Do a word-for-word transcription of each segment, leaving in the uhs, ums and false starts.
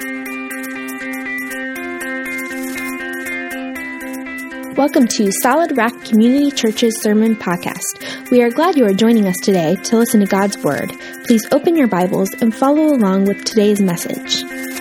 Welcome to Solid Rock Community Church's Sermon Podcast. We are glad you are joining us today to listen to God's Word. Please open your Bibles and follow along with today's message.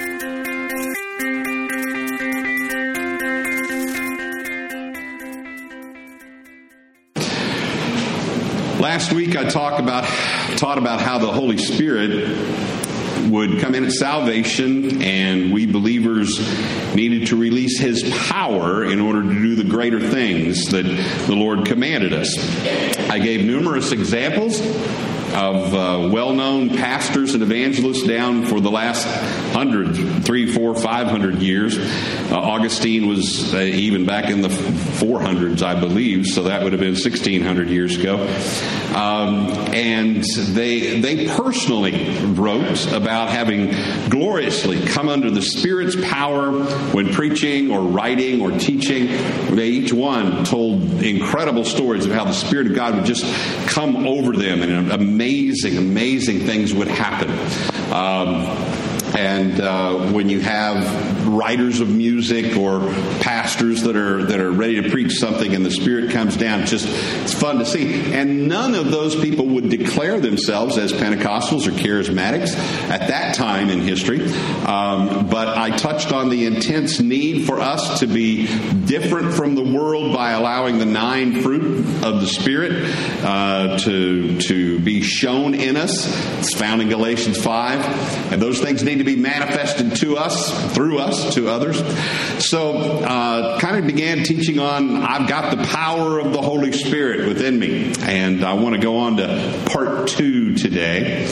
Last week I talked about, taught about how the Holy Spirit would come in at salvation, and we believers needed to release His power in order to do the greater things that the Lord commanded us. I gave numerous examples of uh, well-known pastors and evangelists down for the last hundred, three, four, five hundred years. Uh, Augustine was uh, even back in the four hundreds, I believe, so that would have been sixteen hundred years ago. Um, and they they personally wrote about having gloriously come under the Spirit's power when preaching or writing or teaching. They each one told incredible stories of how the Spirit of God would just come over them and amazing, amazing things would happen. Um, And uh, when you have writers of music or pastors that are that are ready to preach something and the Spirit comes down, it's just it's fun to see. And none of those people would declare themselves as Pentecostals or charismatics at that time in history. Um, but I touched on the intense need for us to be different from the world by allowing the nine fruit of the Spirit uh, to to be shown in us. It's found in Galatians five, and those things need to be manifested to us, through us, to others. So, uh, kind of began teaching on, I've got the power of the Holy Spirit within me. And I want to go on to part two today.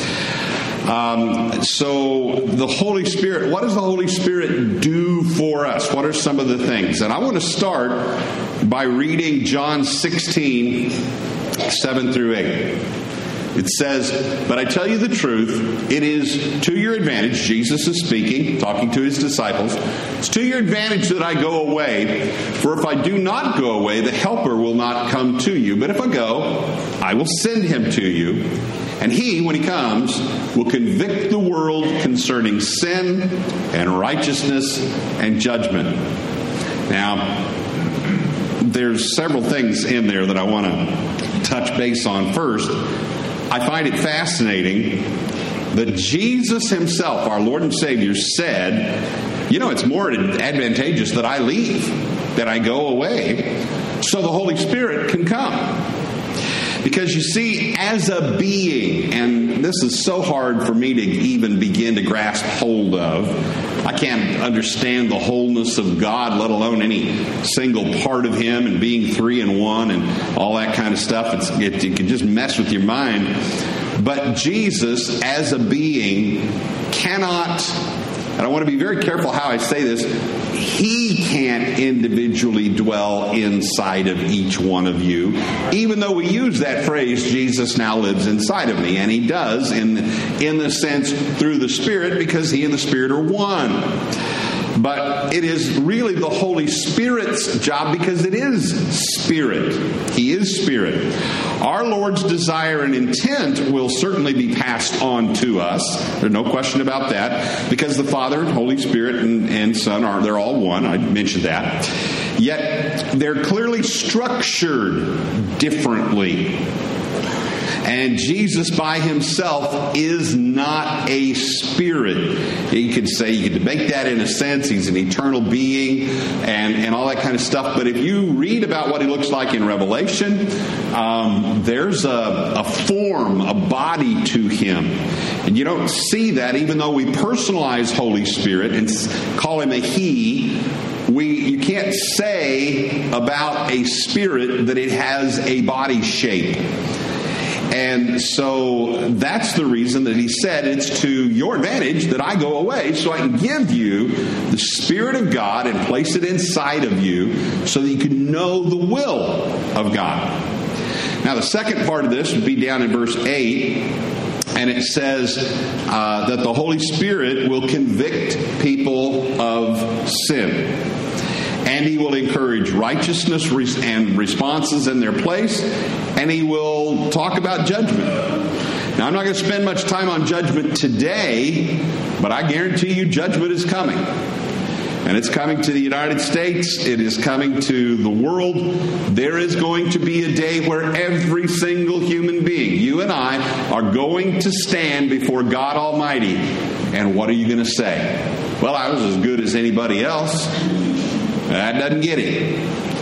Um, so, the Holy Spirit, what does the Holy Spirit do for us? What are some of the things? And I want to start by reading John sixteen, seven through eight. It says, "But I tell you the truth, it is to your advantage," Jesus is speaking, talking to his disciples, "it's to your advantage that I go away, for if I do not go away, the Helper will not come to you. But if I go, I will send him to you. And he, when he comes, will convict the world concerning sin and righteousness and judgment." Now, there's several things in there that I want to touch base on first. I find it fascinating that Jesus himself, our Lord and Savior, said, you know, it's more advantageous that I leave, that I go away, so the Holy Spirit can come. Because you see, as a being, and this is so hard for me to even begin to grasp hold of, I can't understand the wholeness of God, let alone any single part of Him and being three in one and all that kind of stuff. It's, it, it can just mess with your mind. But Jesus, as a being, cannot, and I want to be very careful how I say this, He can't individually dwell inside of each one of you, even though we use that phrase, Jesus now lives inside of me. And He does in, in the sense through the Spirit, because He and the Spirit are one. But it is really the Holy Spirit's job, because it is Spirit. He is Spirit. Our Lord's desire and intent will certainly be passed on to us. There's no question about that, because the Father, Holy Spirit, and, and Son are they're all one. I mentioned that. Yet they're clearly structured differently. And Jesus by himself is not a spirit. You could say, you could debate that in a sense. He's an eternal being and, and all that kind of stuff. But if you read about what he looks like in Revelation, um, there's a, a form, a body to him. And you don't see that, even though we personalize Holy Spirit and call him a he. We, you can't say about a spirit that it has a body shape. And so that's the reason that he said it's to your advantage that I go away, so I can give you the Spirit of God and place it inside of you so that you can know the will of God. Now, the second part of this would be down in verse eight, and it says uh, that the Holy Spirit will convict people of sin. And he will encourage righteousness and responses in their place. And he will talk about judgment. Now, I'm not going to spend much time on judgment today, But I guarantee you judgment is coming. And it's coming to the United States. It is coming to the world. There is going to be a day where every single human being, you and I, are going to stand before God Almighty. And what are you going to say? Well, I was as good as anybody else. That doesn't get it.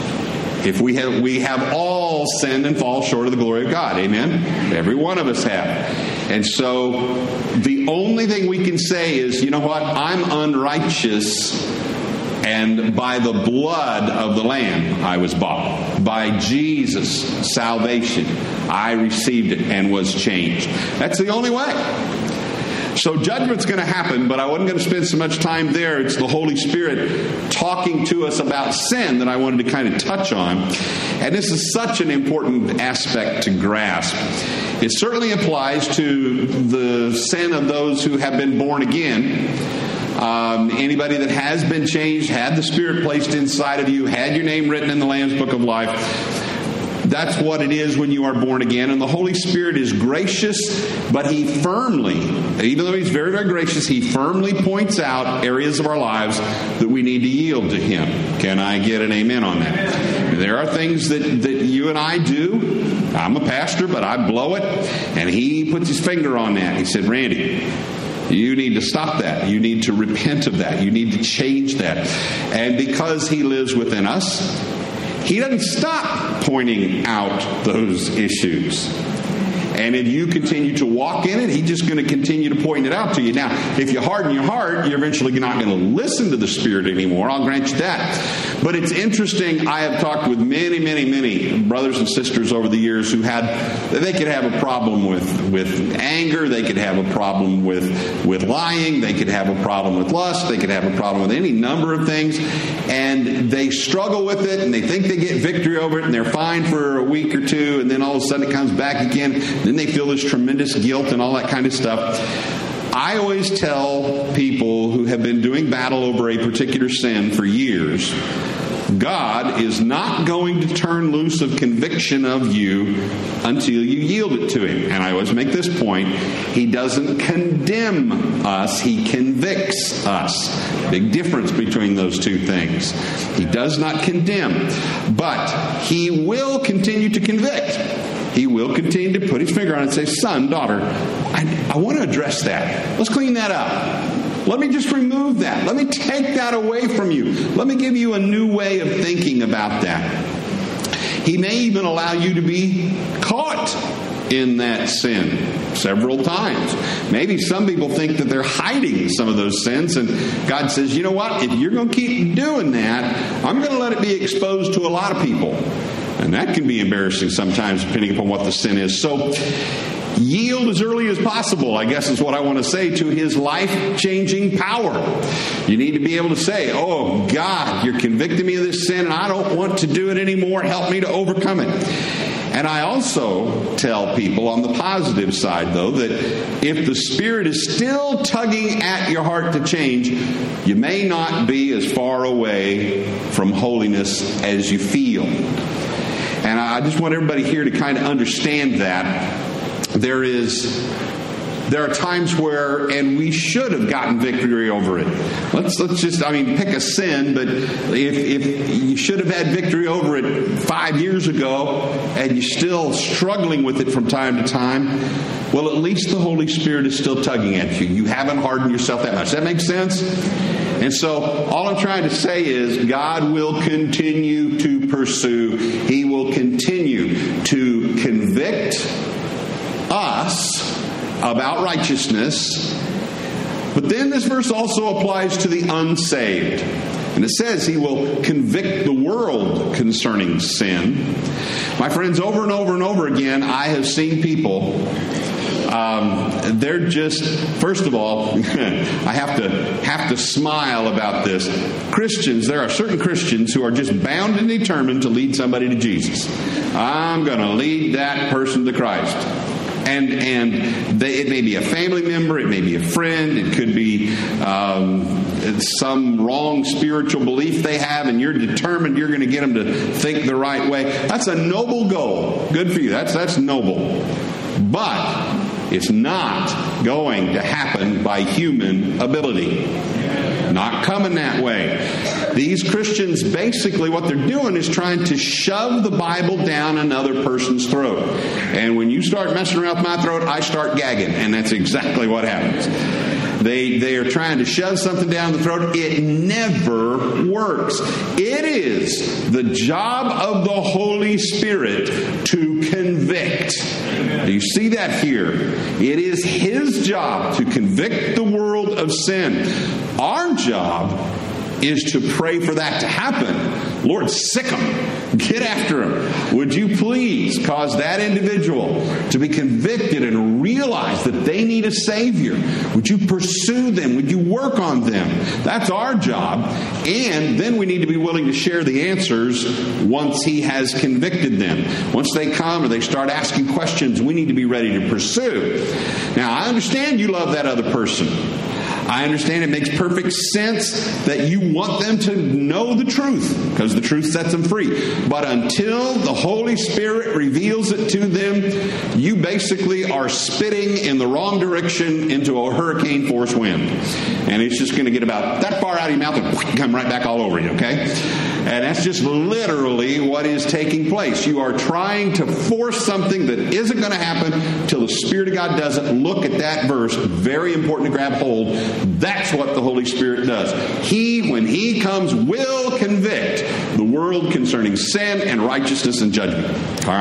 If we have, we have all sinned and fall short of the glory of God. Amen? Every one of us have. And so the only thing we can say is, you know what? I'm unrighteous. And by the blood of the Lamb, I was bought. By Jesus' salvation, I received it and was changed. That's the only way. So judgment's going to happen, but I wasn't going to spend so much time there. It's the Holy Spirit talking to us about sin that I wanted to kind of touch on. And this is such an important aspect to grasp. It certainly applies to the sin of those who have been born again. Um, anybody that has been changed, had the Spirit placed inside of you, had your name written in the Lamb's Book of Life. That's what it is when you are born again. And the Holy Spirit is gracious, but He firmly, even though He's very, very gracious, He firmly points out areas of our lives that we need to yield to Him. Can I get an amen on that? There are things that, that you and I do. I'm a pastor, but I blow it. And He puts His finger on that. He said, Randy, you need to stop that. You need to repent of that. You need to change that. And because He lives within us, He doesn't stop pointing out those issues. And if you continue to walk in it, He's just going to continue to point it out to you. Now, if you harden your heart, you're eventually not going to listen to the Spirit anymore. I'll grant you that. But it's interesting. I have talked with many, many, many brothers and sisters over the years who had, they could have a problem with, with anger. They could have a problem with, with lying. They could have a problem with lust. They could have a problem with any number of things. And they struggle with it, and they think they get victory over it, and they're fine for a week or two, and then all of a sudden it comes back again. Then they feel this tremendous guilt and all that kind of stuff. I always tell people who have been doing battle over a particular sin for years, God is not going to turn loose of conviction of you until you yield it to Him. And I always make this point. He doesn't condemn us. He convicts us. Big difference between those two things. He does not condemn, but He will continue to convict. He will continue to put His finger on it and say, son, daughter, I, I want to address that. Let's clean that up. Let me just remove that. Let me take that away from you. Let me give you a new way of thinking about that. He may even allow you to be caught in that sin several times. Maybe some people think that they're hiding some of those sins, and God says, you know what? If you're going to keep doing that, I'm going to let it be exposed to a lot of people. And that can be embarrassing sometimes, depending upon what the sin is. So, yield as early as possible, I guess is what I want to say, to His life-changing power. You need to be able to say, oh, God, you're convicting me of this sin, and I don't want to do it anymore. Help me to overcome it. And I also tell people on the positive side, though, that if the Spirit is still tugging at your heart to change, you may not be as far away from holiness as you feel. And I just want everybody here to kind of understand that. There is, there are times where, and we should have gotten victory over it. Let's let's just, I mean, pick a sin, but if, if you should have had victory over it five years ago, and you're still struggling with it from time to time, well, at least the Holy Spirit is still tugging at you. You haven't hardened yourself that much. Does that make sense? And so all I'm trying to say is God will continue to pursue. He will continue to convict us about righteousness. But then this verse also applies to the unsaved. And it says He will convict the world concerning sin. My friends, over and over and over again, I have seen people, um, they're just, first of all, I have to have to smile about this. Christians, there are certain Christians who are just bound and determined to lead somebody to Jesus. I'm going to lead that person to Christ. And and they, it may be a family member, it may be a friend, it could be um, some wrong spiritual belief they have, and you're determined you're going to get them to think the right way. That's a noble goal. Good for you. That's that's noble. But It's not going to happen by human ability. Not coming that way. These Christians, basically what they're doing is trying to shove the Bible down another person's throat. And when you start messing around with my throat, I start gagging. And that's exactly what happens. They they are trying to shove something down the throat. It never works. It is the job of the Holy Spirit to convict. Do you see that here? It is His job to convict the world of sin. Our job is to pray for that to happen. Lord, sick them. Get after them. Would you please cause that individual to be convicted and realize that they need a Savior? Would you pursue them? Would you work on them? That's our job. And then we need to be willing to share the answers once He has convicted them. Once they come or they start asking questions, we need to be ready to pursue. Now, I understand you love that other person. I understand it makes perfect sense that you want them to know the truth, because the truth sets them free. But until the Holy Spirit reveals it to them, you basically are spitting in the wrong direction into a hurricane force wind. And it's just going to get about that far out of your mouth and come right back all over you, okay? And that's just literally what is taking place. You are trying to force something that isn't going to happen till the Spirit of God does it. Look at that verse. Very important to grab hold. That's what the Holy Spirit does. He, when He comes, will convict the world concerning sin and righteousness and judgment. All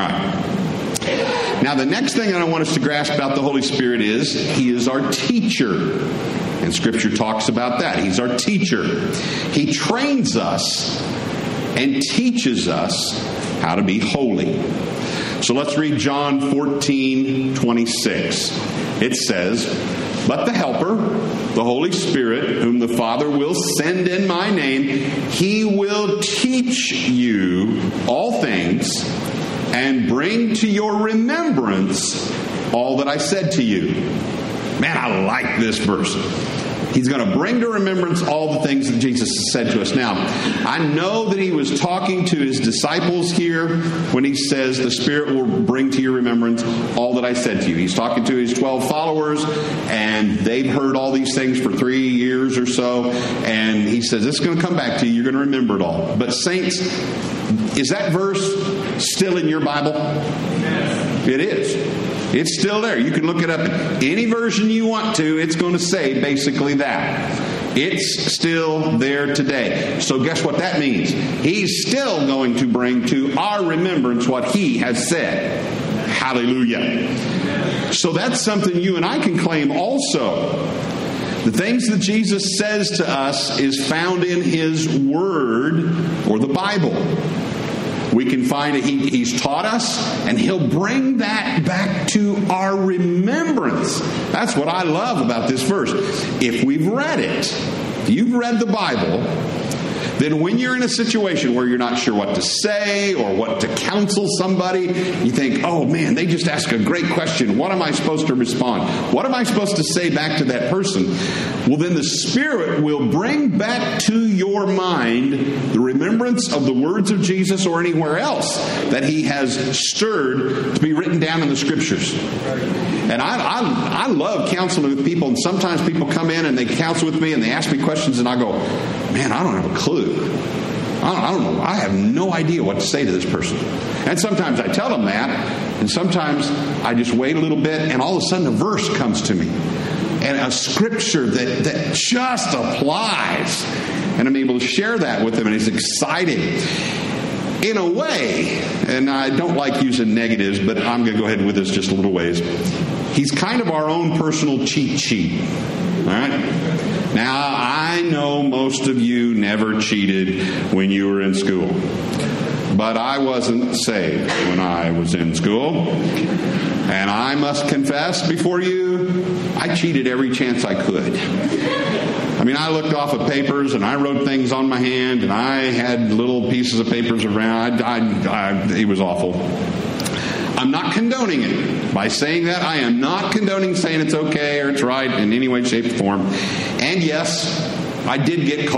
right. Now, the next thing that I want us to grasp about the Holy Spirit is He is our teacher. And Scripture talks about that. He's our teacher. He trains us and teaches us how to be holy. So let's read John fourteen twenty-six. It says, "But the Helper, the Holy Spirit, whom the Father will send in my name, He will teach you all things and bring to your remembrance all that I said to you." Man, I like this verse. He's going to bring to remembrance all the things that Jesus has said to us. Now, I know that He was talking to His disciples here when He says the Spirit will bring to your remembrance all that I said to you. He's talking to His twelve followers, and they've heard all these things for three years or so. And He says, this is going to come back to you. You're going to remember it all. But saints, is that verse still in your Bible? Yes. It is. It's still there. You can look it up any version you want to. It's going to say basically that. It's still there today. So guess what that means? He's still going to bring to our remembrance what He has said. Hallelujah. So that's something you and I can claim also. The things that Jesus says to us is found in His Word, or the Bible. We can find it. He, he's taught us, and He'll bring that back to our remembrance. That's what I love about this verse. If we've read it, if you've read the Bible, then when you're in a situation where you're not sure what to say or what to counsel somebody, you think, oh man, they just asked a great question. What am I supposed to respond? What am I supposed to say back to that person? Well, then the Spirit will bring back to your mind the remembrance of the words of Jesus or anywhere else that He has stirred to be written down in the Scriptures. And I, I, I love counseling with people, and sometimes people come in and they counsel with me and they ask me questions, and I go, man, I don't have a clue. I don't, I don't know. I have no idea what to say to this person. And sometimes I tell them that, and sometimes I just wait a little bit, and all of a sudden a verse comes to me, and a scripture that, that just applies. And I'm able to share that with them, and it's exciting. In a way, and I don't like using negatives, but I'm going to go ahead with this just a little ways. He's kind of our own personal cheat sheet. All right? Now, I know most of you never cheated when you were in school. But I wasn't saved when I was in school. And I must confess before you, I cheated every chance I could. I mean, I looked off of papers, and I wrote things on my hand, and I had little pieces of papers around. I, I, I, it was awful. I'm not condoning it. By saying that, I am not condoning saying it's okay or it's right in any way, shape, or form. And yes, I did get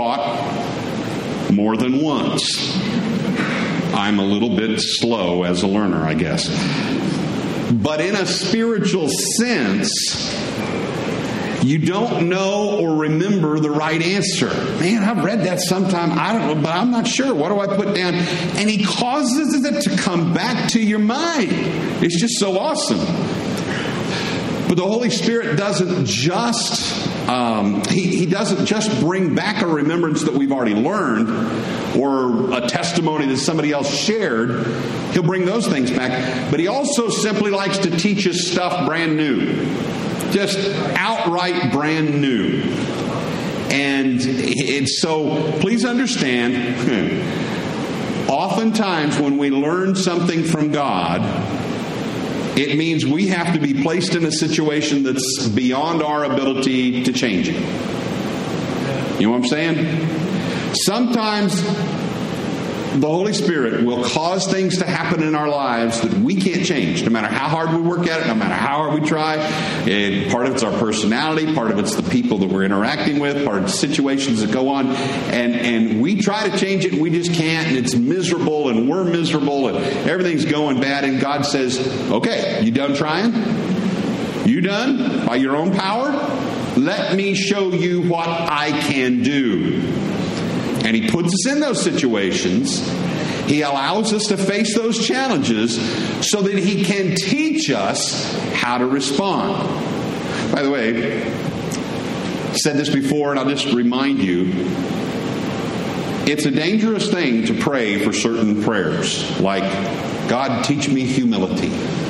caught more than once. I'm a little bit slow as a learner, I guess. but in a spiritual sense, you don't know or remember the right answer. Man, I've read that sometime. I don't know, but I'm not sure. What do I put down? And He causes it to come back to your mind. It's just so awesome. But the Holy Spirit doesn't just um, he, he doesn't just bring back a remembrance that we've already learned or a testimony that somebody else shared. He'll bring those things back. But He also simply likes to teach us stuff brand new. Just outright brand new. And it's so, please understand, oftentimes when we learn something from God, it means we have to be placed in a situation that's beyond our ability to change it. You know what I'm saying? Sometimes the Holy Spirit will cause things to happen in our lives that we can't change, no matter how hard we work at it, no matter how hard we try. It, part of it's our personality, part of it's the people that we're interacting with, part of it's situations that go on, and, and we try to change it and we just can't, and it's miserable, and we're miserable, and everything's going bad, and God says, okay, you done trying? You done? By your own power? Let me show you what I can do. And He puts us in those situations. He allows us to face those challenges so that He can teach us how to respond. By the way, I said this before, and I'll just remind you, it's a dangerous thing to pray for certain prayers, like, God, teach me humility.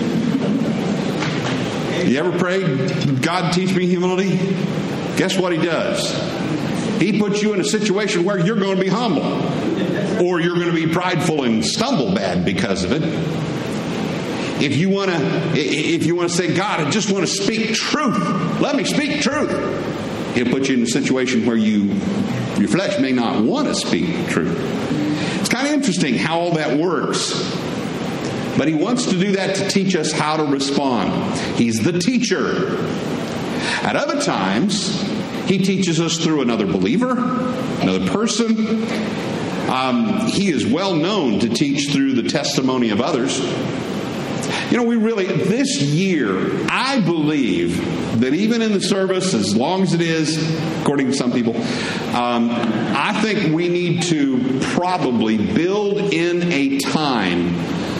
You ever prayed, God, teach me humility? Guess what He does? He puts you in a situation where you're going to be humble, or you're going to be prideful and stumble bad because of it. If you want to, if you want to say, God, I just want to speak truth. Let me speak truth. He'll put you in a situation where you, your flesh may not want to speak truth. It's kind of interesting how all that works. But He wants to do that to teach us how to respond. He's the teacher. At other times, He teaches us through another believer, another person. Um, he is well known to teach through the testimony of others. You know, we really, this year, I believe that even in the service, as long as it is, according to some people, um, I think we need to probably build in a time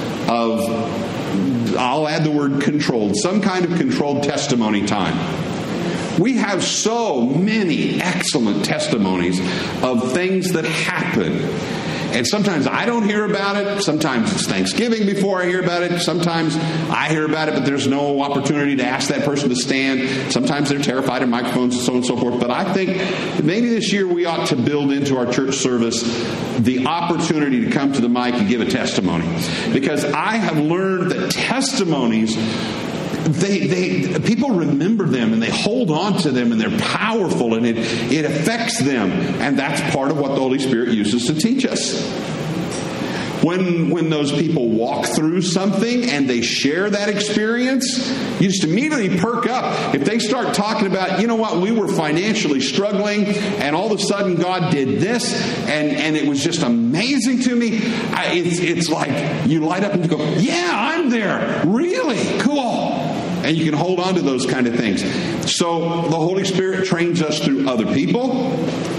of, I'll add the word controlled, some kind of controlled testimony time. We have so many excellent testimonies of things that happen. And sometimes I don't hear about it. Sometimes it's Thanksgiving before I hear about it. Sometimes I hear about it, but there's no opportunity to ask that person to stand. Sometimes they're terrified of microphones and so on and so forth. But I think maybe this year we ought to build into our church service the opportunity to come to the mic and give a testimony. Because I have learned that testimonies, They, they, people remember them and they hold on to them and they're powerful and it, it affects them. And that's part of what the Holy Spirit uses to teach us. When, when those people walk through something and they share that experience, you just immediately perk up. If they start talking about, you know what, we were financially struggling and all of a sudden God did this and, and it was just amazing to me. I, it's, it's like you light up and you go, yeah, I'm there. Really? Cool. And you can hold on to those kind of things. So the Holy Spirit trains us through other people.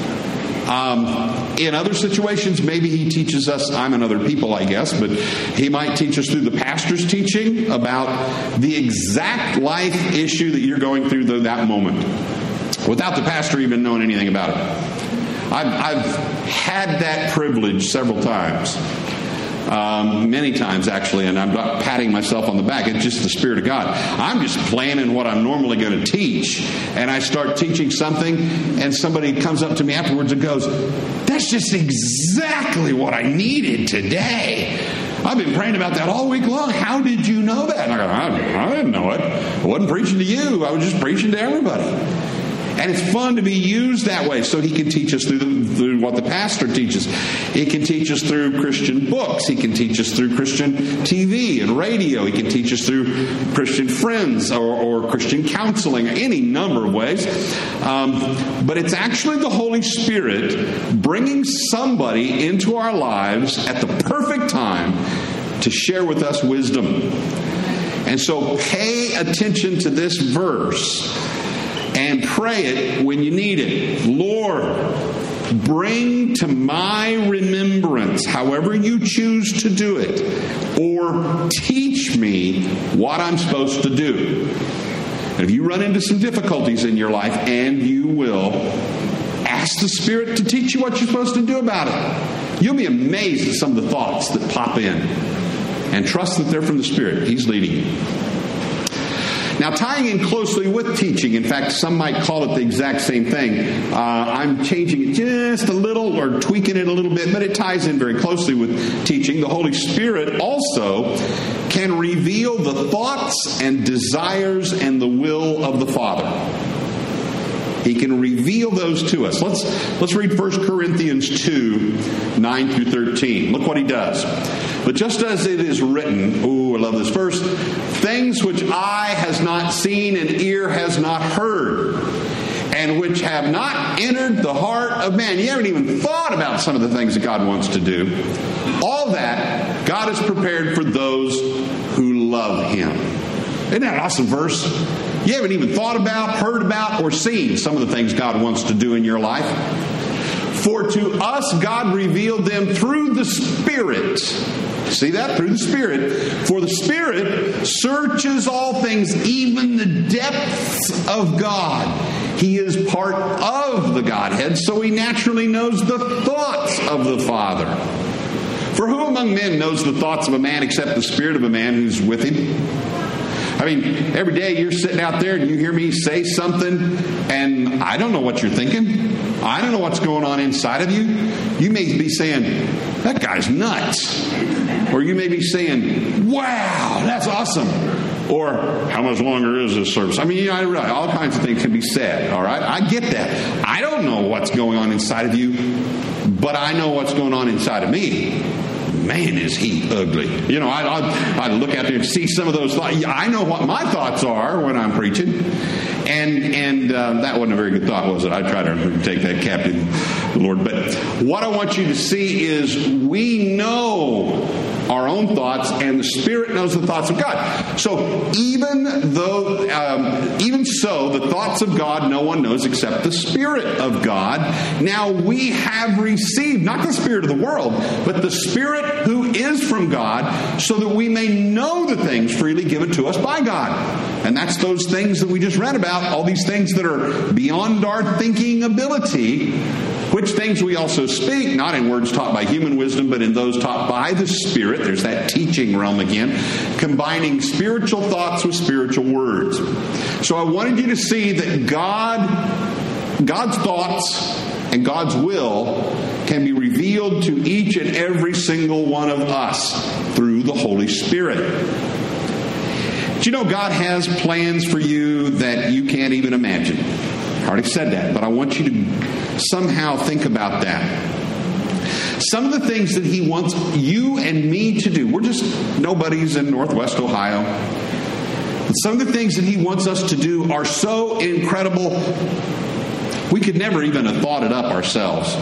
Um, in other situations, maybe He teaches us, I'm in other people, I guess, but He might teach us through the pastor's teaching about the exact life issue that you're going through that moment, without the pastor even knowing anything about it. I've, I've had that privilege several times. Um, many times, actually, and I'm not patting myself on the back. It's just the Spirit of God. I'm just planning what I'm normally going to teach, and I start teaching something, and somebody comes up to me afterwards and goes, that's just exactly what I needed today. I've been praying about that all week long. How did you know that? And I go, I, I didn't know it. I wasn't preaching to you. I was just preaching to everybody. And it's fun to be used that way so He can teach us through, the, through what the pastor teaches. He can teach us through Christian books. He can teach us through Christian T V and radio. He can teach us through Christian friends or, or Christian counseling, any number of ways. Um, but it's actually the Holy Spirit bringing somebody into our lives at the perfect time to share with us wisdom. And so pay attention to this verse and pray it when you need it. Lord, bring to my remembrance, however you choose to do it, or teach me what I'm supposed to do. And if you run into some difficulties in your life, and you will, ask the Spirit to teach you what you're supposed to do about it. You'll be amazed at some of the thoughts that pop in. And trust that they're from the Spirit. He's leading you. Now, tying in closely with teaching, in fact, some might call it the exact same thing. Uh, I'm changing it just a little or tweaking it a little bit, but it ties in very closely with teaching. The Holy Spirit also can reveal the thoughts and desires and the will of the Father. He can reveal those to us. Let's let's read First Corinthians two, nine through thirteen. Look what he does. But just as it is written, ooh, I love this verse, things which eye has not seen and ear has not heard, and which have not entered the heart of man. You haven't even thought about some of the things that God wants to do. All that God has prepared for those who love Him. Isn't that an awesome verse? You haven't even thought about, heard about, or seen some of the things God wants to do in your life. For to us God revealed them through the Spirit. See that? Through the Spirit. For the Spirit searches all things, even the depths of God. He is part of the Godhead, so He naturally knows the thoughts of the Father. For who among men knows the thoughts of a man except the spirit of a man who's with him? I mean, every day you're sitting out there and you hear me say something, and I don't know what you're thinking. I don't know what's going on inside of you. You may be saying, that guy's nuts. Or you may be saying, wow, that's awesome. Or, how much longer is this service? I mean, you know, all kinds of things can be said, all right? I get that. I don't know what's going on inside of you, but I know what's going on inside of me. Man, is he ugly. You know, I, I, I look out there and see some of those thoughts. I know what my thoughts are when I'm preaching. And and uh, that wasn't a very good thought, was it? I try to take that captive, the Lord. But what I want you to see is we know our own thoughts, and the Spirit knows the thoughts of God. So even though, um, even so, the thoughts of God no one knows except the Spirit of God. Now we have received, not the spirit of the world, but the Spirit who is from God, so that we may know the things freely given to us by God. And that's those things that we just read about, all these things that are beyond our thinking ability, which things we also speak, not in words taught by human wisdom, but in those taught by the Spirit. There's that teaching realm again, combining spiritual thoughts with spiritual words. So I wanted you to see that God, God's thoughts and God's will can be revealed to each and every single one of us through the Holy Spirit. Do you know God has plans for you that you can't even imagine? I already said that, but I want you to somehow think about that. Some of the things that He wants you and me to do, we're just nobodies in Northwest Ohio. But some of the things that He wants us to do are so incredible, we could never even have thought it up ourselves.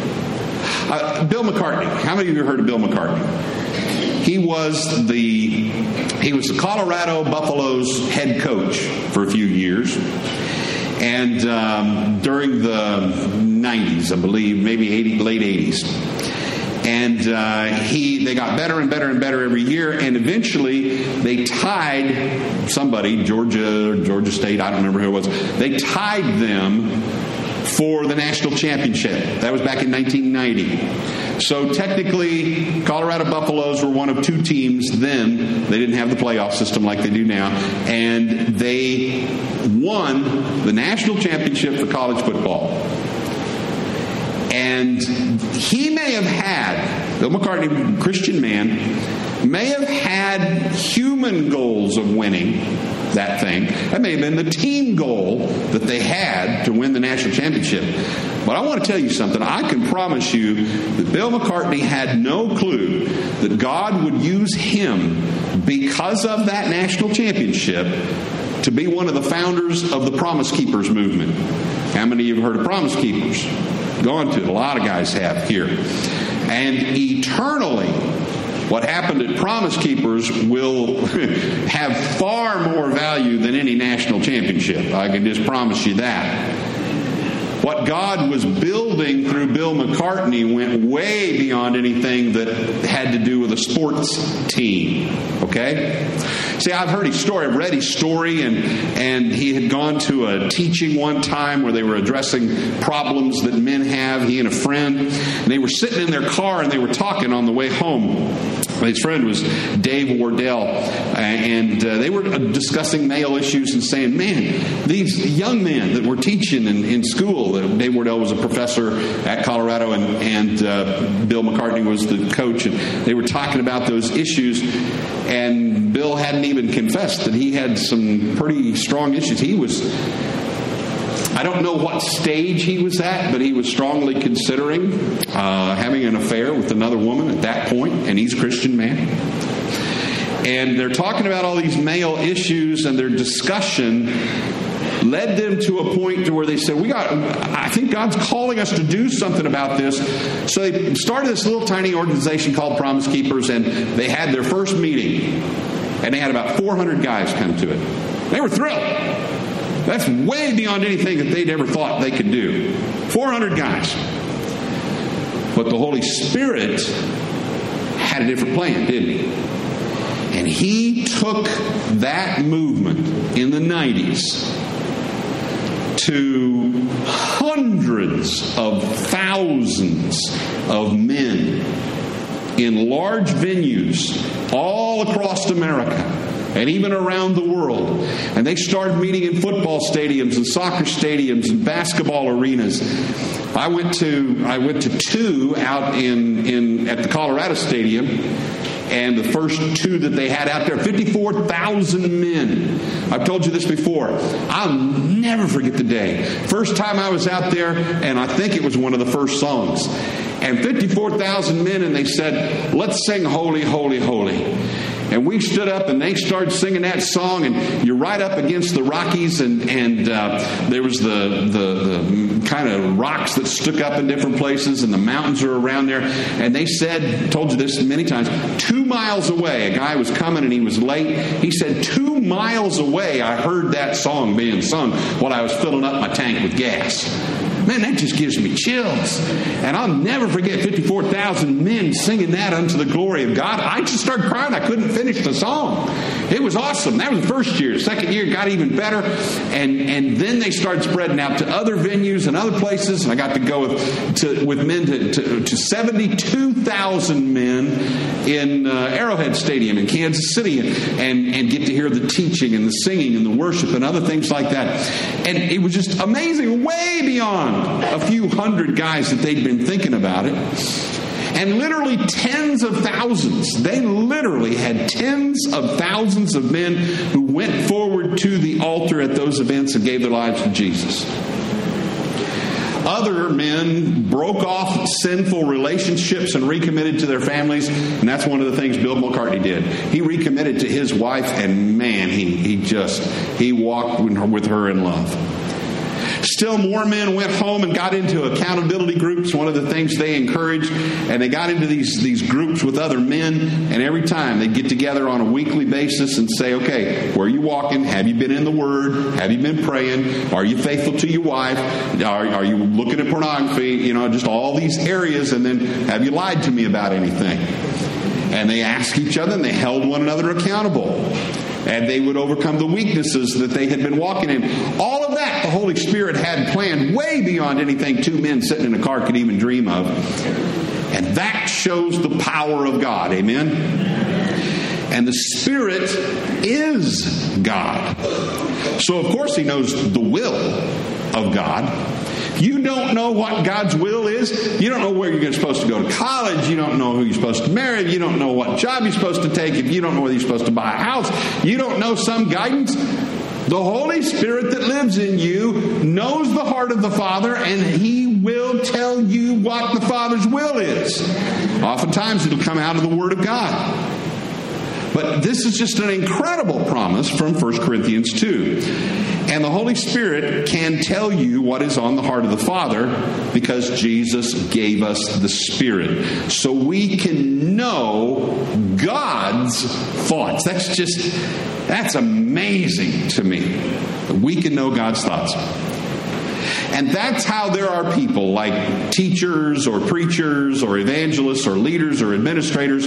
Uh, Bill McCartney. How many of you have heard of Bill McCartney? He was the he was the Colorado Buffaloes head coach for a few years. And um, during the nineties, I believe, maybe eighty, late eighties. And uh, he they got better and better and better every year. And eventually they tied somebody, Georgia, Georgia State, I don't remember who it was. They tied them for the national championship. That was back in nineteen ninety. So technically, Colorado Buffaloes were one of two teams then. They didn't have the playoff system like they do now. And they won the national championship for college football. And he may have had, Bill McCartney, Christian man, may have had human goals of winning that thing. That may have been the team goal that they had to win the national championship. But I want to tell you something. I can promise you that Bill McCartney had no clue that God would use him because of that national championship to be one of the founders of the Promise Keepers movement. How many of you have heard of Promise Keepers? Gone to it. A lot of guys have here. And eternally, what happened at Promise Keepers will have far more value than any national championship. I can just promise you that. What God was building through Bill McCartney went way beyond anything that had to do with a sports team. Okay? See, I've heard his story. I've read his story, and, and he had gone to a teaching one time where they were addressing problems that men have, he and a friend. And they were sitting in their car, and they were talking on the way home. His friend was Dave Wardell, and uh, they were discussing male issues and saying, man, these young men that were teaching in, in school, Dave Wardell was a professor at Colorado, and, and uh, Bill McCartney was the coach, and they were talking about those issues, and Bill hadn't even confessed that he had some pretty strong issues. He was... I don't know what stage he was at, but he was strongly considering uh, having an affair with another woman at that point, and he's a Christian man. And they're talking about all these male issues, and their discussion led them to a point to where they said, "We got. I think God's calling us to do something about this." So they started this little tiny organization called Promise Keepers, and they had their first meeting, and they had about four hundred guys come to it. They were thrilled. That's way beyond anything that they'd ever thought they could do. four hundred guys. But the Holy Spirit had a different plan, didn't he? And he took that movement in the nineties to hundreds of thousands of men in large venues all across America. And even around the world. And they started meeting in football stadiums and soccer stadiums and basketball arenas. I went to I went to two out in, in at the Colorado Stadium. And the first two that they had out there, fifty-four thousand men. I've told you this before. I'll never forget the day. First time I was out there, and I think it was one of the first songs. And fifty-four thousand men, and they said, "Let's sing Holy, Holy, Holy." And we stood up and they started singing that song, and you're right up against the Rockies, and, and uh, there was the, the, the kind of rocks that stuck up in different places, and the mountains are around there. And they said, told you this many times, two miles away, a guy was coming and he was late. He said, two miles away, I heard that song being sung while I was filling up my tank with gas. Man, that just gives me chills. And I'll never forget fifty-four thousand men singing that unto the glory of God. I just started crying. I couldn't finish the song. It was awesome. That was the first year. Second year got even better. And and then they started spreading out to other venues and other places. And I got to go with, to, with men to, to, to seventy-two thousand men in uh, Arrowhead Stadium in Kansas City, and, and, and get to hear the teaching and the singing and the worship and other things like that. And it was just amazing, way beyond a few hundred guys that they'd been thinking about it. And literally tens of thousands, they literally had tens of thousands of men who went forward to the altar at those events and gave their lives to Jesus. Other men broke off sinful relationships and recommitted to their families, and that's one of the things Bill McCartney did. He recommitted to his wife, and man, he, he just, he walked with her in love. Still more men went home and got into accountability groups, one of the things they encouraged, and they got into these, these groups with other men, and every time they'd get together on a weekly basis and say, okay, where are you walking? Have you been in the Word? Have you been praying? Are you faithful to your wife? Are, are you looking at pornography? You know, just all these areas, and then have you lied to me about anything? And they asked each other, and they held one another accountable. And they would overcome the weaknesses that they had been walking in. All of that the Holy Spirit had planned way beyond anything two men sitting in a car could even dream of. And that shows the power of God. Amen? And the Spirit is God. So, of course, He knows the will of God. You don't know what God's will is. You don't know where you're supposed to go to college. You don't know who you're supposed to marry. You don't know what job you're supposed to take. If you don't know whether you're supposed to buy a house, you don't know some guidance. The Holy Spirit that lives in you knows the heart of the Father, and He will tell you what the Father's will is. Oftentimes it'll come out of the Word of God. But this is just an incredible promise from First Corinthians two. And the Holy Spirit can tell you what is on the heart of the Father because Jesus gave us the Spirit. So we can know God's thoughts. That's just, that's amazing to me. We can know God's thoughts. And that's how there are people like teachers or preachers or evangelists or leaders or administrators.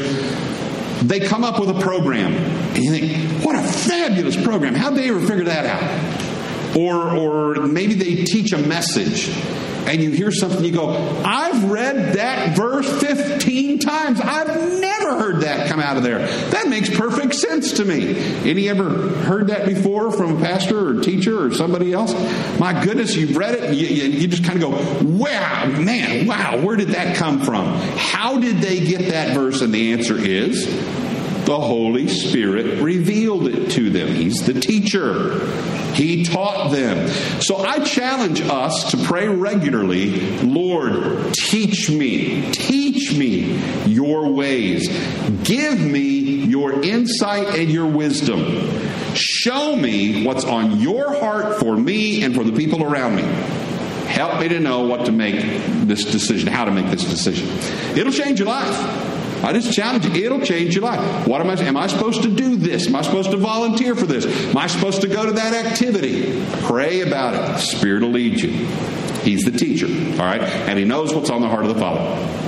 They come up with a program. And you think, what a fabulous program. How'd they ever figure that out? Or, or maybe they teach a message. And you hear something, you go, I've read that verse fifteen times. I've never heard that come out of there. That makes perfect sense to me. Any ever heard that before from a pastor or teacher or somebody else? My goodness, you've read it, you, you, you just kind of go, wow, man, wow, where did that come from? How did they get that verse? And the answer is, the Holy Spirit revealed it to them. He's the teacher. He taught them. So I challenge us to pray regularly, Lord, teach me, teach me your ways. Give me your insight and your wisdom. Show me what's on your heart for me and for the people around me. Help me to know what to make this decision, how to make this decision. It'll change your life. I just challenge you. It'll change your life. What am I? Am I supposed to do this? Am I supposed to volunteer for this? Am I supposed to go to that activity? Pray about it. The Spirit will lead you. He's the teacher. All right? And He knows what's on the heart of the Father.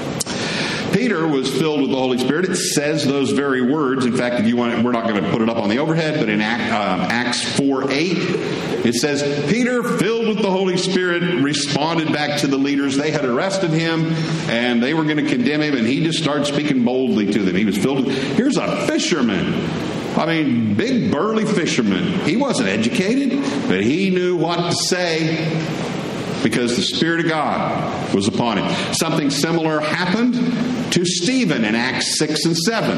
Peter was filled with the Holy Spirit. It says those very words. In fact, if you want, we're not going to put it up on the overhead, but in Act, um, Acts four eight, it says, Peter, filled with the Holy Spirit, responded back to the leaders. They had arrested him, and they were going to condemn him, and he just started speaking boldly to them. He was filled with, here's a fisherman. I mean, big burly fisherman. He wasn't educated, but he knew what to say because the Spirit of God was upon him. Something similar happened to Stephen in Acts six and seven.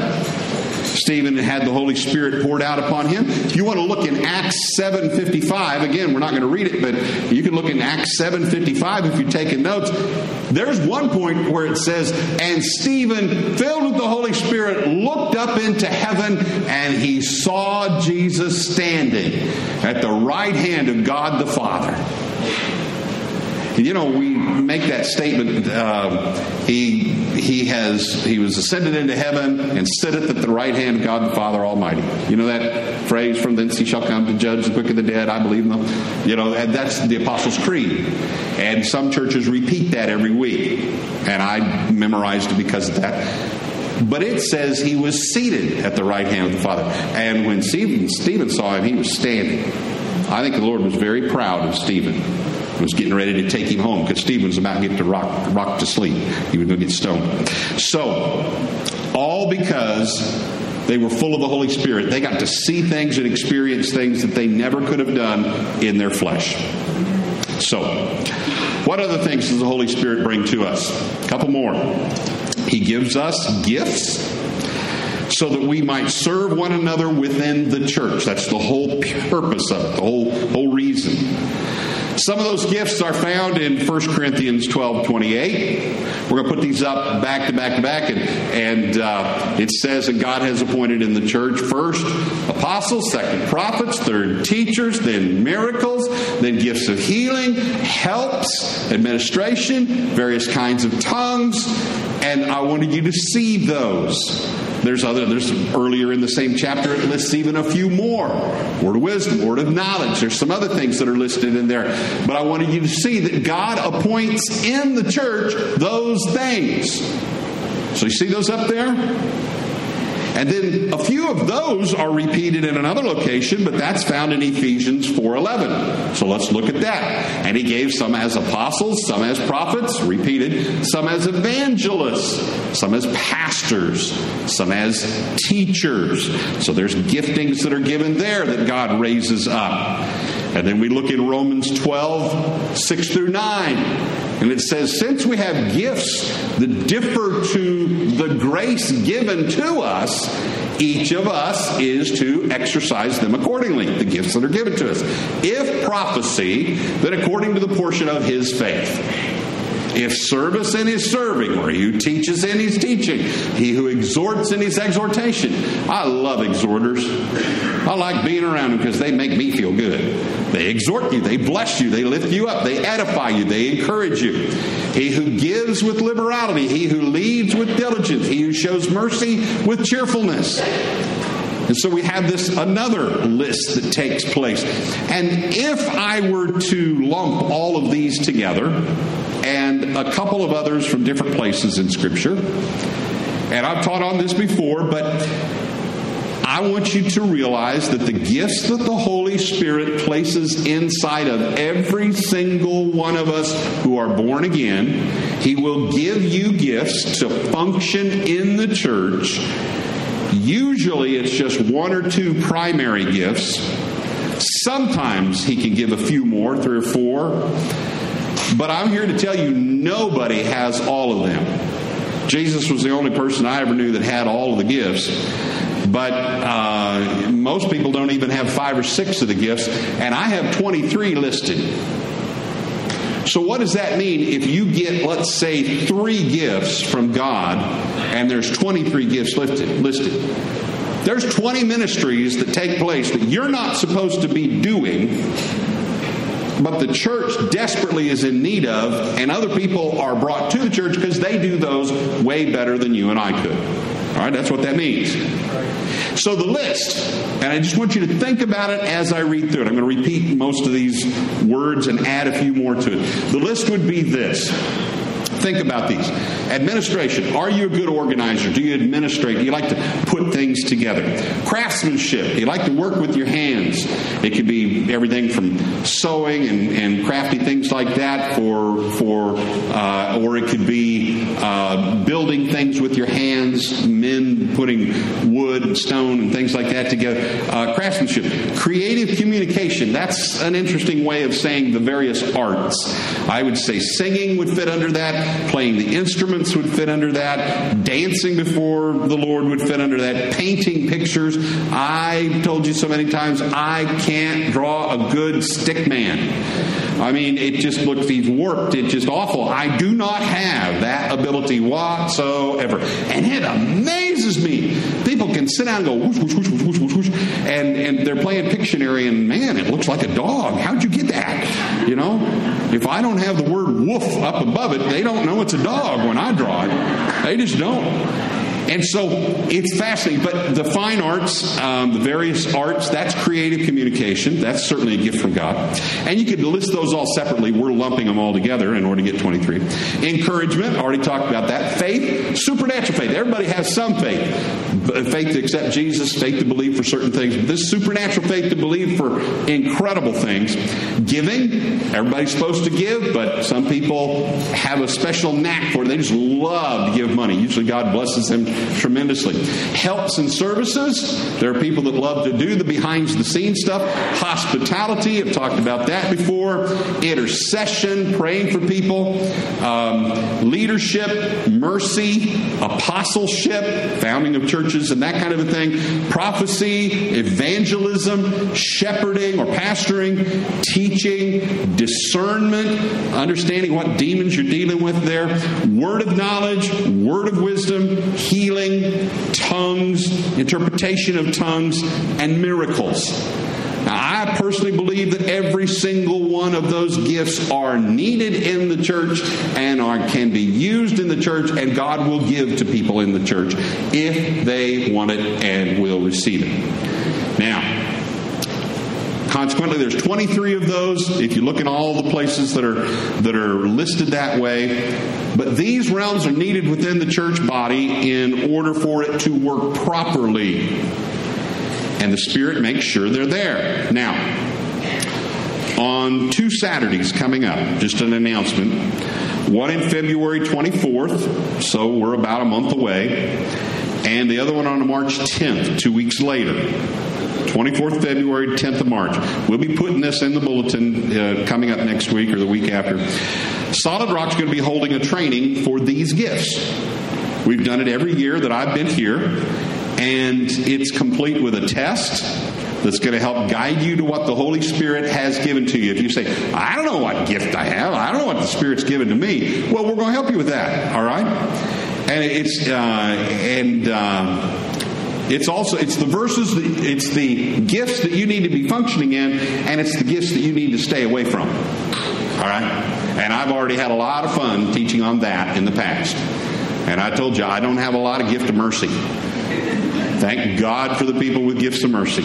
Stephen had the Holy Spirit poured out upon him. If you want to look in Acts seven fifty-five, again, we're not going to read it, but you can look in Acts seven fifty-five if you're taking notes. There's one point where it says, and Stephen, filled with the Holy Spirit, looked up into heaven, and he saw Jesus standing at the right hand of God the Father. You know, we make that statement, uh, he he has he was ascended into heaven and sitteth at the right hand of God the Father Almighty. You know that phrase, from thence he shall come to judge the quick and the dead, I believe in them. You know, and that's the Apostles' Creed. And some churches repeat that every week. And I memorized it because of that. But it says he was seated at the right hand of the Father. And when Stephen, Stephen saw him, he was standing. I think the Lord was very proud of Stephen. Was getting ready to take him home because Stephen was about to get to rock, rock to sleep. He was going to get stoned. So, all because they were full of the Holy Spirit. They got to see things and experience things that they never could have done in their flesh. So, what other things does the Holy Spirit bring to us? A couple more. He gives us gifts so that we might serve one another within the church. That's the whole purpose of it, the whole, whole reason. Some of those gifts are found in First Corinthians twelve twenty-eight. We're going to put these up back to back to back. And, and uh, it says that God has appointed in the church first apostles, second prophets, third teachers, then miracles, then gifts of healing, helps, administration, various kinds of tongues. And I wanted you to see those. There's other, there's earlier in the same chapter, it lists even a few more. Word of wisdom, word of knowledge. There's some other things that are listed in there. But I wanted you to see that God appoints in the church those things. So you see those up there? And then a few of those are repeated in another location, but that's found in Ephesians four eleven. So let's look at that. And he gave some as apostles, some as prophets, repeated, some as evangelists, some as pastors, some as teachers. So there's giftings that are given there that God raises up. And then we look in Romans twelve, six through nine. And it says, since we have gifts that differ to the grace given to us, each of us is to exercise them accordingly, the gifts that are given to us. If prophecy, then according to the portion of his faith. If service in his serving, or he who teaches in his teaching, he who exhorts in his exhortation. I love exhorters. I like being around them because they make me feel good. They exhort you, they bless you, they lift you up, they edify you, they encourage you. He who gives with liberality, he who leads with diligence, he who shows mercy with cheerfulness. And so we have this another list that takes place. And if I were to lump all of these together, and a couple of others from different places in Scripture, and I've taught on this before, but I want you to realize that the gifts that the Holy Spirit places inside of every single one of us who are born again, He will give you gifts to function in the church. Usually it's just one or two primary gifts. Sometimes He can give a few more, three or four. But I'm here to tell you, nobody has all of them. Jesus was the only person I ever knew that had all of the gifts. But uh, most people don't even have five or six of the gifts. And I have twenty-three listed. So what does that mean if you get, let's say, three gifts from God and there's twenty-three gifts listed? listed? There's twenty ministries that take place that you're not supposed to be doing, but the church desperately is in need of, and other people are brought to the church because they do those way better than you and I could. All right, that's what that means. So the list, and I just want you to think about it as I read through it. I'm going to repeat most of these words and add a few more to it. The list would be this. Think about these. Administration. Are you a good organizer? Do you administrate? Do you like to put things together? Craftsmanship. Do you like to work with your hands? It could be everything from sewing and, and crafty things like that, for for uh, or it could be uh, building things with your hands, men putting wood and stone and things like that together. Uh, craftsmanship. Creative communication. That's an interesting way of saying the various arts. I would say singing would fit under that. Playing the instruments would fit under that. Dancing before the Lord would fit under that. Painting pictures. I told you so many times, I can't draw a good stick man. I mean, it just looks, he's warped. It's just awful. I do not have that ability whatsoever. And it amazes me. People can sit down and go whoosh, whoosh, whoosh, whoosh, whoosh, whoosh, and, and they're playing Pictionary, and man, it looks like a dog. How'd you get that? You know? If I don't have the word woof up above it, they don't know it's a dog when I draw it. They just don't. And so it's fascinating. But the fine arts, um, the various arts, that's creative communication. That's certainly a gift from God. And you could list those all separately. We're lumping them all together in order to get twenty-three. Encouragement, already talked about that. Faith, supernatural faith. Everybody has some faith. Faith to accept Jesus, faith to believe for certain things. But this supernatural faith to believe for incredible things. Giving, everybody's supposed to give, but some people have a special knack for it. They just love to give money. Usually God blesses them tremendously. Helps and services. There are people that love to do the behind the scenes stuff. Hospitality. I've talked about that before. Intercession. Praying for people. Um, leadership. Mercy. Apostleship. Founding of churches and that kind of a thing. Prophecy. Evangelism. Shepherding or pastoring. Teaching. Discernment. Understanding what demons you're dealing with there. Word of knowledge. Word of wisdom. Healing. Tongues, interpretation of tongues, and miracles. Now, I personally believe that every single one of those gifts are needed in the church and are can be used in the church, and God will give to people in the church if they want it and will receive it. Now, consequently, there's twenty-three of those. If you look in all the places that are that are listed that way. But these realms are needed within the church body in order for it to work properly. And the Spirit makes sure they're there. Now, on two Saturdays coming up, just an announcement. One in February twenty-fourth, so we're about a month away. And the other one on March tenth, two weeks later. twenty-fourth February, tenth of March. We'll be putting this in the bulletin uh, coming up next week or the week after. Solid Rock's going to be holding a training for these gifts. We've done it every year that I've been here, and it's complete with a test, that's going to help guide you to what the Holy Spirit has given to you. If you say, I don't know what gift I have, I don't know what the Spirit's given to me, well, we're going to help you with that, all right? And it's, uh, and, uh, It's also, it's the verses, it's the gifts that you need to be functioning in, and it's the gifts that you need to stay away from. All right? And I've already had a lot of fun teaching on that in the past. And I told you, I don't have a lot of gift of mercy. Thank God for the people with gifts of mercy.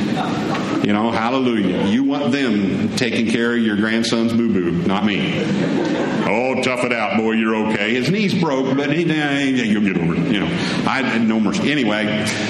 You know, hallelujah. You want them taking care of your grandson's boo-boo, not me. Oh, tough it out, boy, you're okay. His knee's broke, but he, you'll get over it. You know, I had no mercy. Anyway,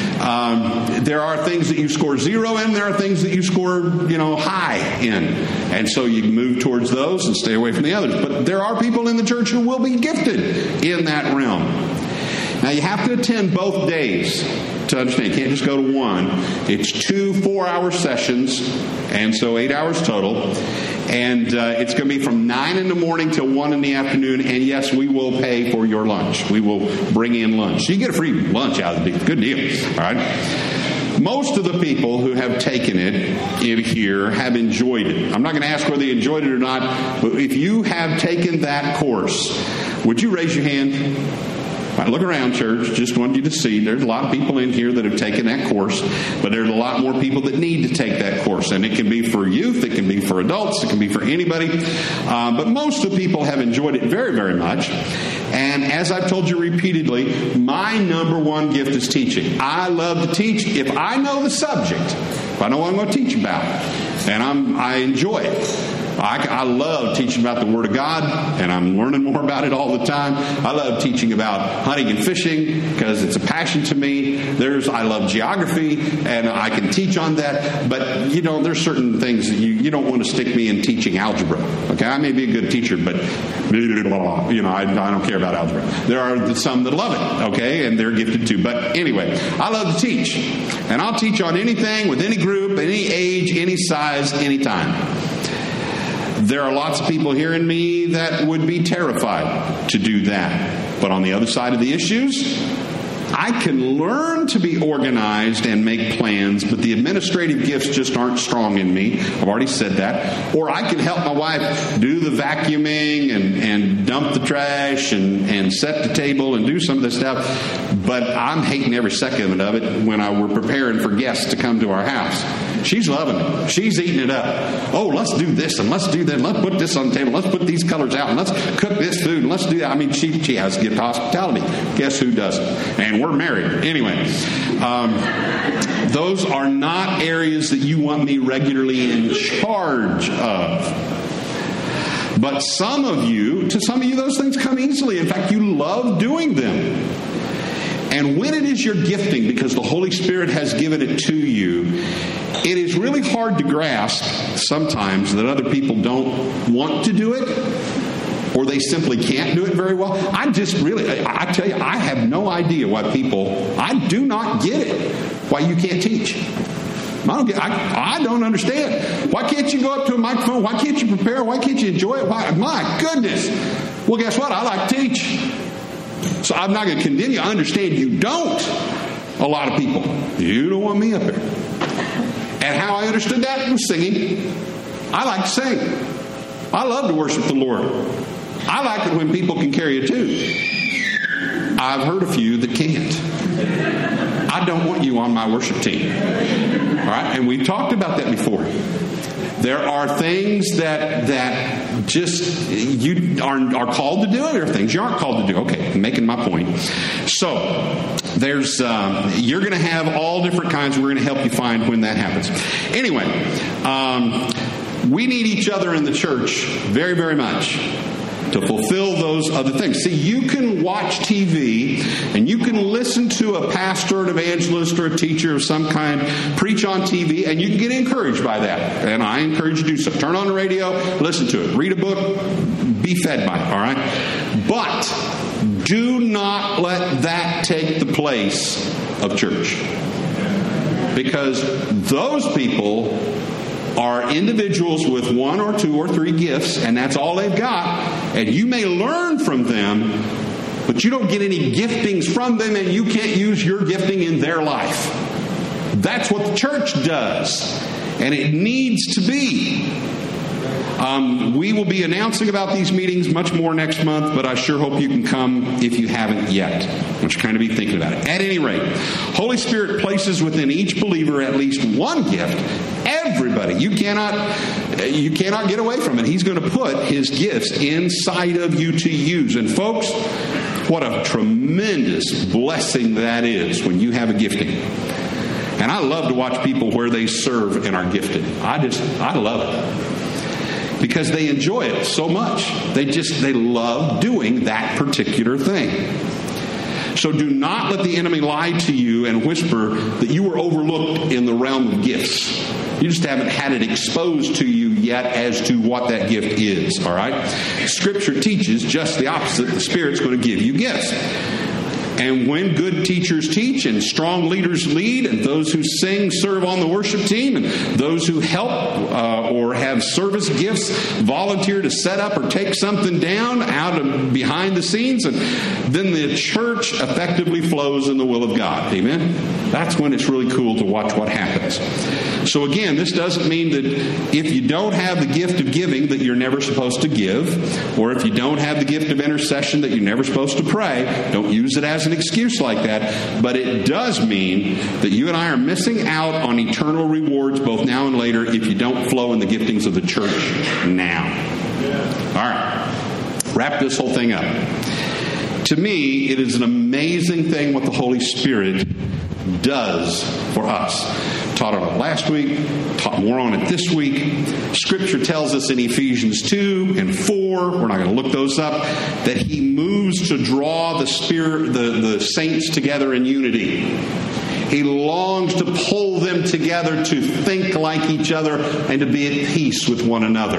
um, there are things that you score zero in. There are things that you score, you know, high in. And so you move towards those and stay away from the others. But there are people in the church who will be gifted in that realm. Now, you have to attend both days to understand. You can't just go to one. It's two four-hour sessions, and so eight hours total. And uh, it's going to be from nine in the morning till one in the afternoon. And yes, we will pay for your lunch. We will bring in lunch. You get a free lunch out of the deal. Good deal. All right. Most of the people who have taken it in here have enjoyed it. I'm not going to ask whether they enjoyed it or not, but if you have taken that course, would you raise your hand? Right, look around, church. Just wanted you to see there's a lot of people in here that have taken that course, but there's a lot more people that need to take that course. And it can be for youth, it can be for adults, it can be for anybody. Uh, but most of the people have enjoyed it very, very much. And as I've told you repeatedly, my number one gift is teaching. I love to teach. If I know the subject, if I know what I'm going to teach about, and I'm, I enjoy it. I, I love teaching about the Word of God, and I'm learning more about it all the time. I love teaching about hunting and fishing because it's a passion to me. There's I love geography, and I can teach on that. But, you know, there's certain things that you, you don't want to stick me in teaching algebra. Okay, I may be a good teacher, but, you know, I, I don't care about algebra. There are some that love it, okay, and they're gifted too. But anyway, I love to teach. And I'll teach on anything with any group, any age, any size, anytime. There are lots of people hearing me that would be terrified to do that. But on the other side of the issues, I can learn to be organized and make plans, but the administrative gifts just aren't strong in me. I've already said that. Or I can help my wife do the vacuuming and, and dump the trash and, and set the table and do some of this stuff. But I'm hating every second of it when I were preparing for guests to come to our house. She's loving it. She's eating it up. Oh, let's do this and let's do that. Let's put this on the table. Let's put these colors out and let's cook this food and let's do that. I mean, she, she has gift hospitality. Guess who doesn't? And we're married. Anyway, um, those are not areas that you want me regularly in charge of. But some of you, to some of you, those things come easily. In fact, you love doing them. And when it is your gifting, because the Holy Spirit has given it to you, it is really hard to grasp sometimes that other people don't want to do it, or they simply can't do it very well. I just really, I, I tell you, I have no idea why people, I do not get it, why you can't teach. I don't, get, I, I don't understand. Why can't you go up to a microphone? Why can't you prepare? Why can't you enjoy it? Why, my goodness. Well, guess what? I like to teach. So I'm not going to condemn you. I understand you don't. A lot of people. You don't want me up there. And how I understood that was singing. I like to sing. I love to worship the Lord. I like it when people can carry a tune. I've heard a few that can't. I don't want you on my worship team. All right? And we've talked about that before. There are things that that just you are, are called to do. There are things you aren't called to do. Okay, I'm making my point. So there's um, you're going to have all different kinds. We're going to help you find when that happens. Anyway, um, we need each other in the church very, very much to fulfill those other things. See, you can watch T V and you can listen to a pastor, an evangelist, or a teacher of some kind preach on T V, and you can get encouraged by that. And I encourage you to do so. Turn on the radio, listen to it. Read a book, be fed by it, all right? But do not let that take the place of church. Because those people are individuals with one or two or three gifts, and that's all they've got. And you may learn from them, but you don't get any giftings from them, and you can't use your gifting in their life. That's what the church does. And it needs to be. Um, we will be announcing about these meetings much more next month, but I sure hope you can come if you haven't yet. I want you kind of be thinking about it. At any rate, Holy Spirit places within each believer at least one gift. Everybody. You cannot, you cannot get away from it. He's going to put His gifts inside of you to use. And folks, what a tremendous blessing that is when you have a gifting. And I love to watch people where they serve and are gifted. I just, I love it. Because they enjoy it so much. They just, they love doing that particular thing. So do not let the enemy lie to you and whisper that you were overlooked in the realm of gifts. You just haven't had it exposed to you yet as to what that gift is. All right? Scripture teaches just the opposite. The Spirit's going to give you gifts. And when good teachers teach and strong leaders lead, and those who sing serve on the worship team, and those who help uh, or have service gifts volunteer to set up or take something down out of behind the scenes, and then the church effectively flows in the will of God. Amen? That's when it's really cool to watch what happens. So again, this doesn't mean that if you don't have the gift of giving that you're never supposed to give, or if you don't have the gift of intercession that you're never supposed to pray. Don't use it as an excuse like that. But it does mean that you and I are missing out on eternal rewards both now and later if you don't flow in the giftings of the church now. All right. Wrap this whole thing up. To me, it is an amazing thing what the Holy Spirit does for us. Taught on it last week, taught more on it this week. Scripture tells us in Ephesians two and four, we're not going to look those up, that He moves to draw the spirit, the, the saints together in unity. He longs to pull them together to think like each other and to be at peace with one another.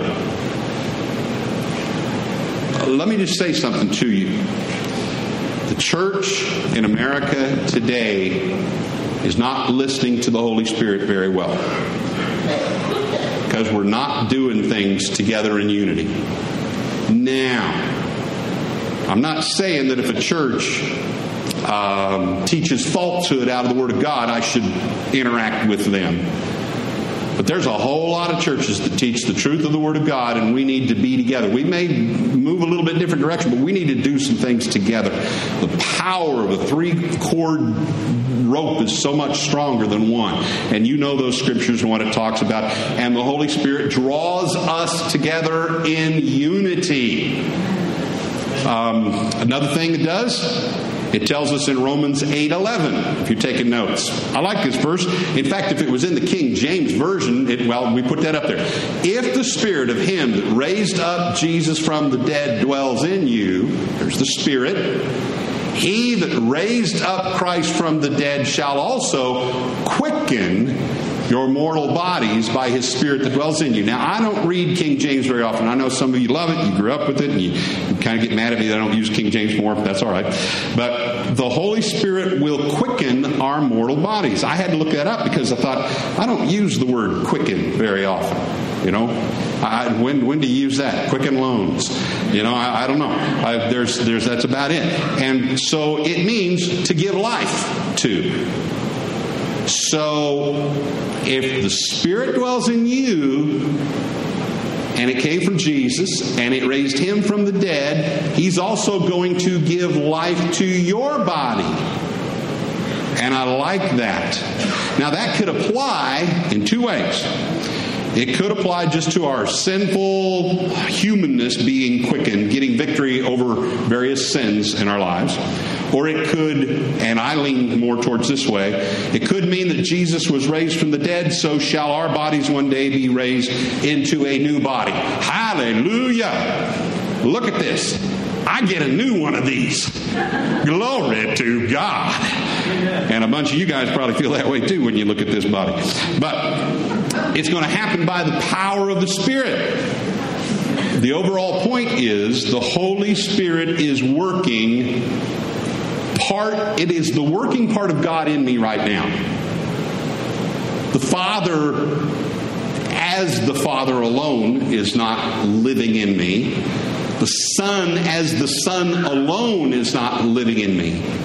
Let me just say something to you. The church in America today is not listening to the Holy Spirit very well. Because we're not doing things together in unity. Now, I'm not saying that if a church um, teaches falsehood out of the Word of God, I should interact with them. But there's a whole lot of churches that teach the truth of the Word of God, and we need to be together. We may move a little bit different direction, but we need to do some things together. The power of a three-chord rope is so much stronger than one. And you know those scriptures and what it talks about. And the Holy Spirit draws us together in unity. Um, another thing it does, it tells us in Romans eight eleven, if you're taking notes. I like this verse. In fact, if it was in the King James Version, it, well, we put that up there. If the Spirit of Him that raised up Jesus from the dead dwells in you, there's the Spirit, He that raised up Christ from the dead shall also quicken your mortal bodies by His Spirit that dwells in you. Now, I don't read King James very often. I know some of you love it. You grew up with it, and you, you kind of get mad at me that I don't use King James more. That's all right. But the Holy Spirit will quicken our mortal bodies. I had to look that up because I thought, I don't use the word quicken very often. You know, I, when when do you use that? Quicken loans. You know, I, I don't know. I, there's there's that's about it. And so it means to give life to. So if the Spirit dwells in you, and it came from Jesus, and it raised Him from the dead, He's also going to give life to your body. And I like that. Now that could apply in two ways. It could apply just to our sinful humanness being quickened, getting victory over various sins in our lives. Or it could, and I lean more towards this way, it could mean that Jesus was raised from the dead, so shall our bodies one day be raised into a new body. Hallelujah! Look at this. I get a new one of these. Glory to God. And a bunch of you guys probably feel that way too when you look at this body. But it's going to happen by the power of the Spirit. The overall point is the Holy Spirit is working part, it is the working part of God in me right now. The Father, as the Father alone, is not living in me. The Son, as the Son alone, is not living in me.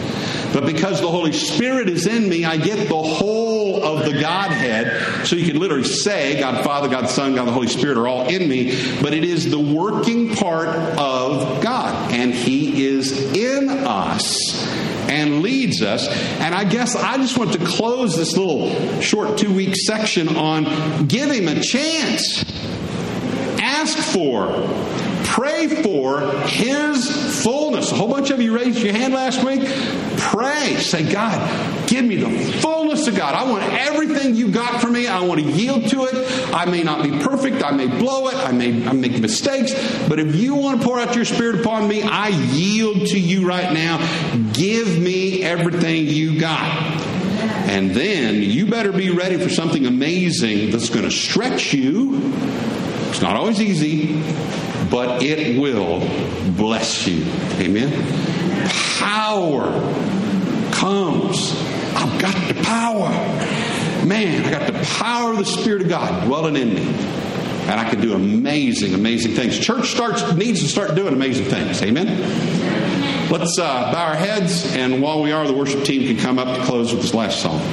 But because the Holy Spirit is in me, I get the whole of the Godhead. So you can literally say God the Father, God the Son, God the Holy Spirit are all in me. But it is the working part of God. And He is in us and leads us. And I guess I just want to close this little short two-week section on give Him a chance. Ask for, pray for His fullness. A whole bunch of you raised your hand last week. Pray. Say, God, give me the fullness of God. I want everything you got for me. I want to yield to it. I may not be perfect. I may blow it. I may I make mistakes. But if you want to pour out your Spirit upon me, I yield to you right now. Give me everything you got. And then you better be ready for something amazing that's going to stretch you. It's not always easy, but it will bless you. Amen? Power comes. I've got the power. Man, I got the power of the Spirit of God dwelling in me. And I can do amazing, amazing things. Church starts needs to start doing amazing things. Amen? Let's uh, bow our heads, and while we are, the worship team can come up to close with this last song.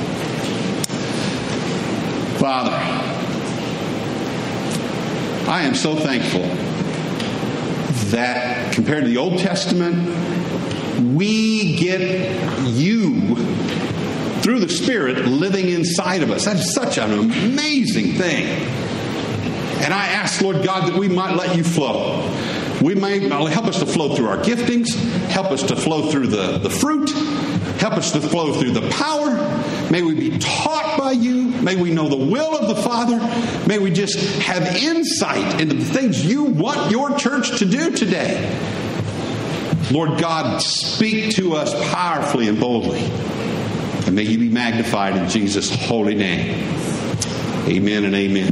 Father, I am so thankful that compared to the Old Testament, we get you through the Spirit living inside of us. That is such an amazing thing. And I ask, Lord God, that we might let you flow. We may help us to flow through our giftings, help us to flow through the, the fruit, help us to flow through the power. May we be taught by you. May we know the will of the Father. May we just have insight into the things you want your church to do today. Lord God, speak to us powerfully and boldly. And may you be magnified in Jesus' holy name. Amen and amen.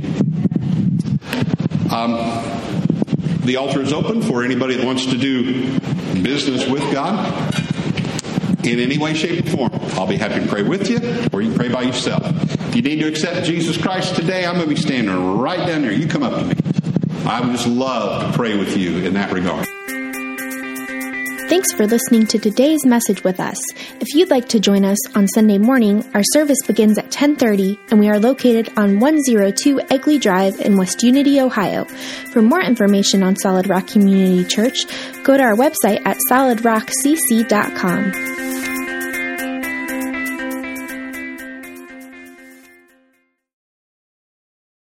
Um, the altar is open for anybody that wants to do business with God in any way, shape, or form. I'll be happy to pray with you, or you can pray by yourself. If you need to accept Jesus Christ today, I'm going to be standing right down there. You come up to me. I would just love to pray with you in that regard. Thanks for listening to today's message with us. If you'd like to join us on Sunday morning, our service begins at ten thirty, and we are located on one oh two Egley Drive in West Unity, Ohio. For more information on Solid Rock Community Church, go to our website at solid rock c c dot com.